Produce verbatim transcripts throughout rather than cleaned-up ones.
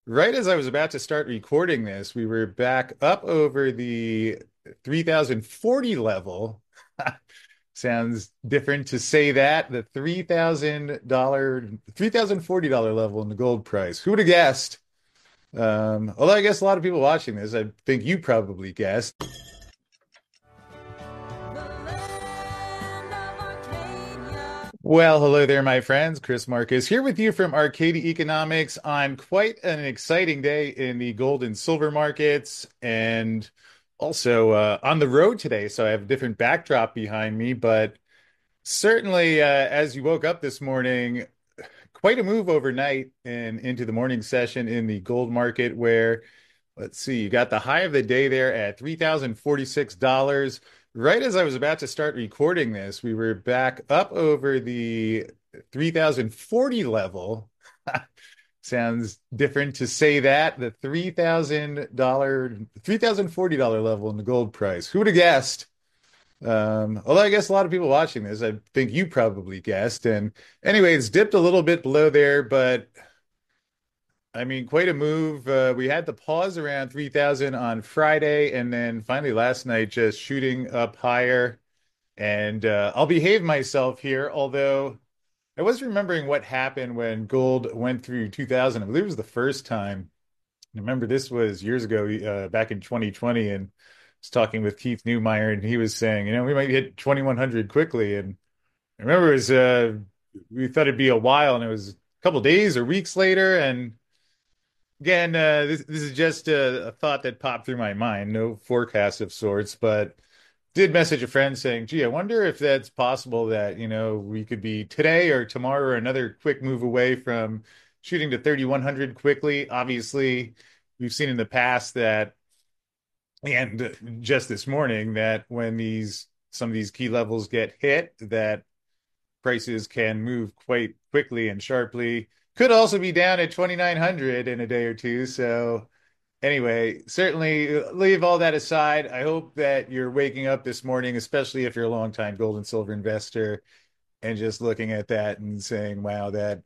Right as I was about to start recording this, we were back up over the three thousand forty level. Sounds different to say that, the three thousand dollars three thousand forty dollars level in the gold price. Who would have guessed? Um, although I guess a lot of people watching this, I think you probably guessed. Well, hello there, my friends. Chris Marcus here with you from Arcadia Economics on quite an exciting day in the gold and silver markets, and also uh, on the road today. So I have a different backdrop behind me, but certainly, uh, as you woke up this morning, quite a move overnight and into the morning session in the gold market where, let's see, you got the high of the day there at three thousand forty-six dollars. Right as I was about to start recording this, we were back up over the three thousand forty level. Sounds different to say that, the three thousand dollars three thousand forty dollars level in the gold price. Who would have guessed? Um, although I guess a lot of people watching this, I think you probably guessed. And anyway, it's dipped a little bit below there, but I mean, quite a move. Uh, we had the pause around three thousand on Friday, and then finally last night just shooting up higher. And uh, I'll behave myself here, although I was remembering what happened when gold went through two thousand. I believe it was the first time. I remember this was years ago, uh, back in twenty twenty, and I was talking with Keith Neumeyer, and he was saying, you know, we might hit twenty-one hundred quickly. And I remember it was, uh, we thought it'd be a while, and it was a couple days or weeks later. And again, uh, this, this is just a, a thought that popped through my mind, no forecast of sorts, but did message a friend saying, gee, I wonder if that's possible that, you know, we could be today or tomorrow or another quick move away from shooting to thirty-one hundred quickly. Obviously, we've seen in the past that, and just this morning, that when these some of these key levels get hit, that prices can move quite quickly and sharply. Could also be down at twenty-nine hundred in a day or two. So anyway, certainly leave all that aside. I hope that you're waking up this morning, especially if you're a longtime gold and silver investor, and just looking at that and saying, wow, that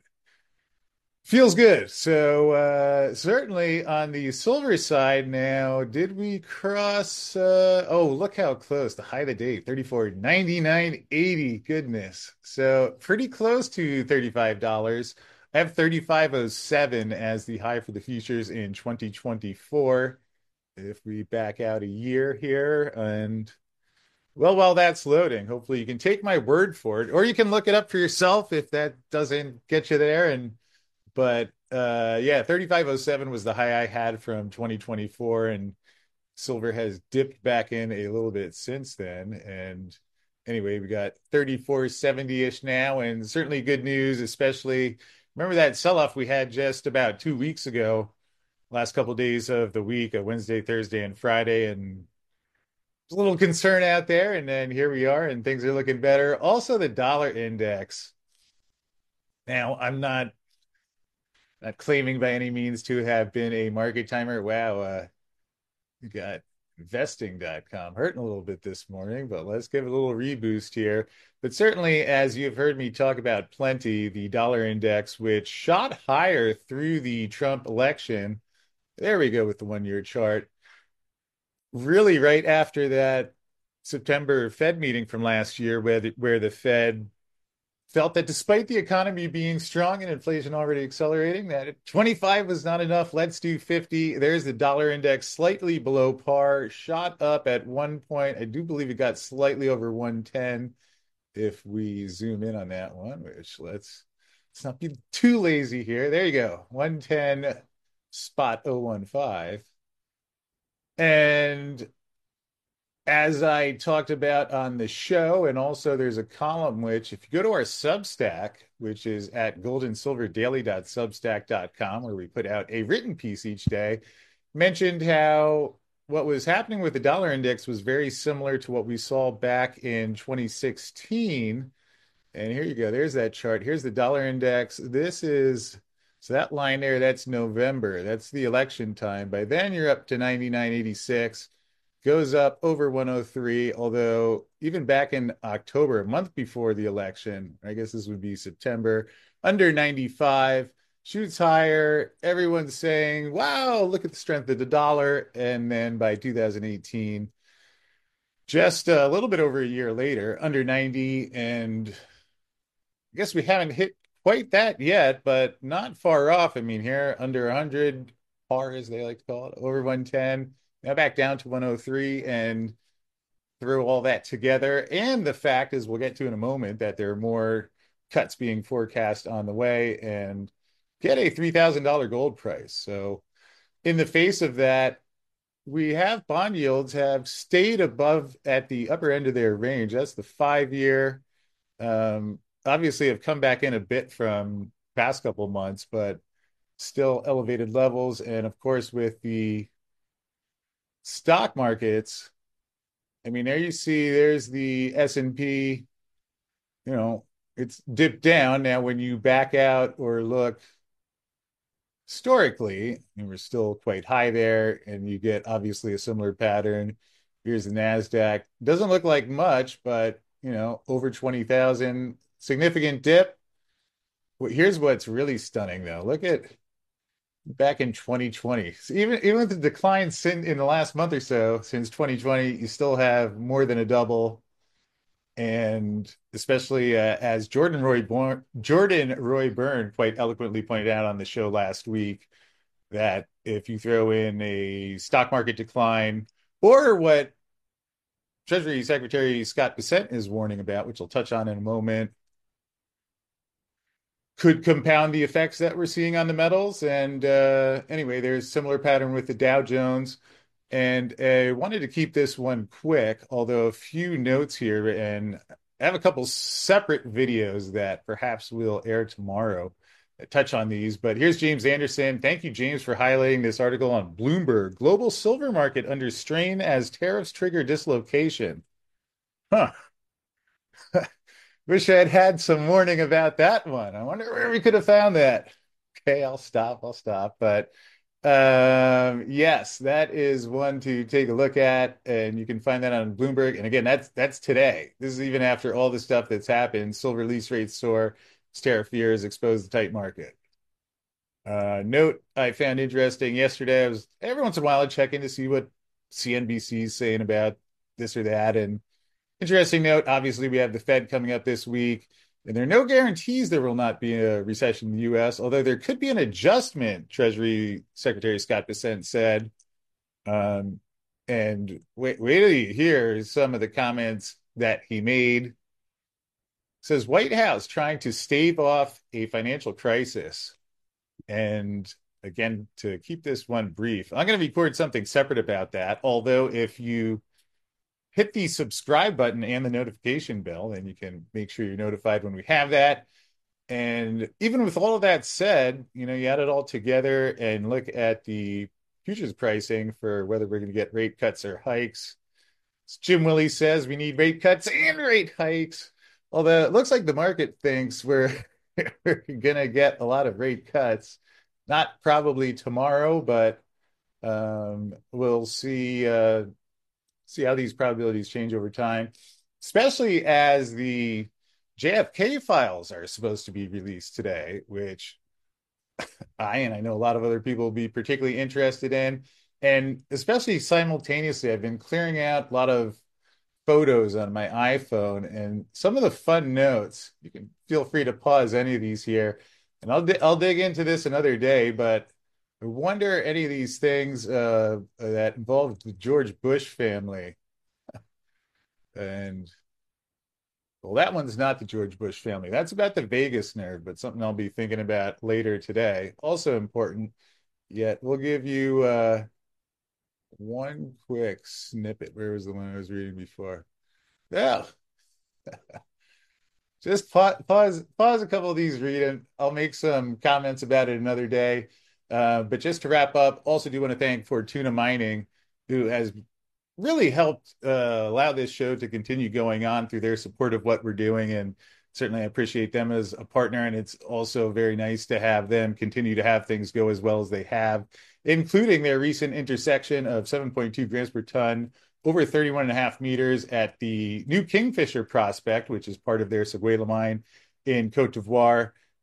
feels good. So uh, certainly on the silver side now, did we cross? Uh, oh, look how close. The high of the day, thirty-four ninety-nine eighty. Goodness. So pretty close to thirty-five dollars. I have thirty-five oh seven as the high for the futures in twenty twenty-four. If we back out a year here, and well, while that's loading, hopefully you can take my word for it, or you can look it up for yourself if that doesn't get you there. And but uh yeah, thirty-five oh seven was the high I had from twenty twenty-four, and silver has dipped back in a little bit since then. And anyway, we got thirty-four seventy-ish now, and certainly good news, especially remember that sell-off we had just about two weeks ago, last couple of days of the week, a Wednesday, Thursday, and Friday, and a little concern out there, and then here we are, and things are looking better. Also, the dollar index. Now, I'm not not claiming by any means to have been a market timer. Wow, uh, you got investing dot com hurting a little bit this morning, but let's give it a little reboost here. But certainly, as you've heard me talk about plenty, the dollar index, which shot higher through the Trump election. There we go with the one year chart. Really, right after that September Fed meeting from last year, where the, where the Fed felt that despite the economy being strong and inflation already accelerating, that twenty-five was not enough. Let's do fifty. There's the dollar index slightly below par, shot up at one point. I do believe it got slightly over one ten. If we zoom in on that one, which let's let's not be too lazy here. There you go. one ten spot oh one five. And as I talked about on the show, and also there's a column which, if you go to our Substack, which is at gold and silver daily dot substack dot com, where we put out a written piece each day, mentioned how what was happening with the dollar index was very similar to what we saw back in twenty sixteen. And here you go. There's that chart. Here's the dollar index. This is, so that line there, that's November. That's the election time. By then, you're up to ninety-nine eighty-six, goes up over one oh three, although even back in October, a month before the election, I guess this would be September, under ninety-five, shoots higher. Everyone's saying, wow, look at the strength of the dollar. And then by two thousand eighteen, just a little bit over a year later, under ninety. And I guess we haven't hit quite that yet, but not far off. I mean, here under one hundred, par as they like to call it, over one ten, now back down to one oh three. And throw all that together, and the fact, as we'll get to in a moment, that there are more cuts being forecast on the way, and get a three thousand dollars gold price. So in the face of that, we have bond yields have stayed above at the upper end of their range. That's the five year. Um, obviously have come back in a bit from past couple months, but still elevated levels. And of course, with the stock markets, I mean, there you see there's the S and P, you know, it's dipped down. Now, when you back out or look historically, and we're still quite high there, and you get obviously a similar pattern. Here's the NASDAQ. Doesn't look like much, but, you know, over twenty thousand, significant dip. Well, here's what's really stunning, though. Look at back in twenty twenty. So even even with the decline in, in the last month or so, since twenty twenty, you still have more than a double. And especially uh, as Jordan Roy Born, Jordan Roy Byrne quite eloquently pointed out on the show last week, that if you throw in a stock market decline or what Treasury Secretary Scott Bessent is warning about, which I'll touch on in a moment, could compound the effects that we're seeing on the metals. And uh, anyway, there's a similar pattern with the Dow Jones. And I wanted to keep this one quick, although a few notes here, and I have a couple separate videos that perhaps will air tomorrow that touch on these. But here's James Anderson. Thank you, James, for highlighting this article on Bloomberg. Global silver market under strain as tariffs trigger dislocation. Huh. Wish I had had some warning about that one. I wonder where we could have found that. Okay, I'll stop. I'll stop. But um, yes, that is one to take a look at, and you can find that on Bloomberg. And again, that's that's today. This is even after all the stuff that's happened. Silver lease rates soar, tariff fears expose the tight market. Uh, note I found interesting yesterday. I was every once in a while I check in to see what C N B C is saying about this or that, and interesting note, obviously, we have the Fed coming up this week, and there are no guarantees there will not be a recession in the U S, although there could be an adjustment, Treasury Secretary Scott Bessent said. Um, and wait, wait till you hear some of the comments that he made. It says, White House trying to stave off a financial crisis. And again, to keep this one brief, I'm going to record something separate about that, although if you hit the subscribe button and the notification bell, and you can make sure you're notified when we have that. And even with all of that said, you know, you add it all together and look at the futures pricing for whether we're going to get rate cuts or hikes. As Jim Willie says, we need rate cuts and rate hikes. Although it looks like the market thinks we're, we're going to get a lot of rate cuts. Not probably tomorrow, but um, we'll see. Uh, see how these probabilities change over time, especially as the J F K files are supposed to be released today, which I and I know a lot of other people will be particularly interested in. And especially simultaneously, I've been clearing out a lot of photos on my iPhone, and some of the fun notes. You can feel free to pause any of these here, and I'll I'll dig into this another day, but I wonder any of these things uh, that involve the George Bush family. And well, that one's not the George Bush family. That's about the Vegas nerve, but something I'll be thinking about later today. Also important, yet we'll give you uh, one quick snippet. Where was the one I was reading before? Yeah. Just pause, pause, pause a couple of these reading. I'll make some comments about it another day. Uh, but just to wrap up, also do want to thank Fortuna Mining, who has really helped uh, allow this show to continue going on through their support of what we're doing. And certainly I appreciate them as a partner. And it's also very nice to have them continue to have things go as well as they have, including their recent intersection of seven point two grams per ton over thirty-one and a half meters at the new Kingfisher prospect, which is part of their Seguela mine in Cote d'Ivoire.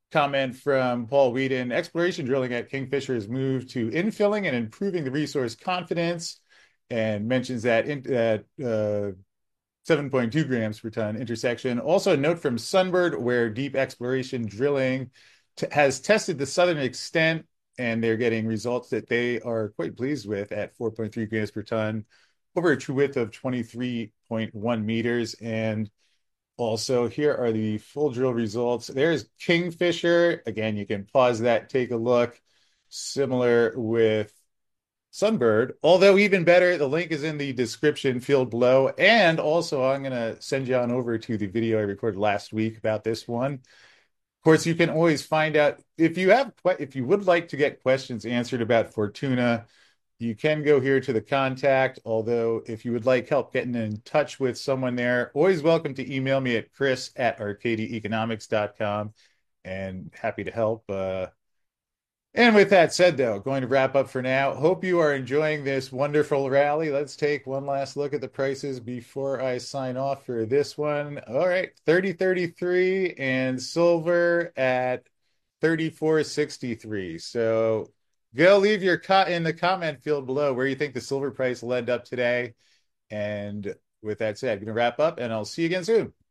Comment from Paul Whedon. Exploration drilling at Kingfisher has moved to infilling and improving the resource confidence, and mentions that in, that uh, seven point two grams per ton intersection. Also, a note from Sunbird, where deep exploration drilling t- has tested the southern extent, and they're getting results that they are quite pleased with at four point three grams per ton over a true width of twenty-three point one meters. And also, here are the full drill results. There's Kingfisher. Again, you can pause that, take a look. Similar with Sunbird, although even better, the link is in the description field below. And also, I'm going to send you on over to the video I recorded last week about this one. Of course, you can always find out if you have, if you would like to get questions answered about Fortuna, you can go here to the contact. Although, if you would like help getting in touch with someone there, always welcome to email me at chris at arcadia economics dot com, and happy to help. Uh, and with that said, though, going to wrap up for now. Hope you are enjoying this wonderful rally. Let's take one last look at the prices before I sign off for this one. All right, thirty thirty-three and silver at thirty-four sixty-three. So go leave your cut in the comment field below where you think the silver price will end up today. And with that said, I'm going to wrap up, and I'll see you again soon.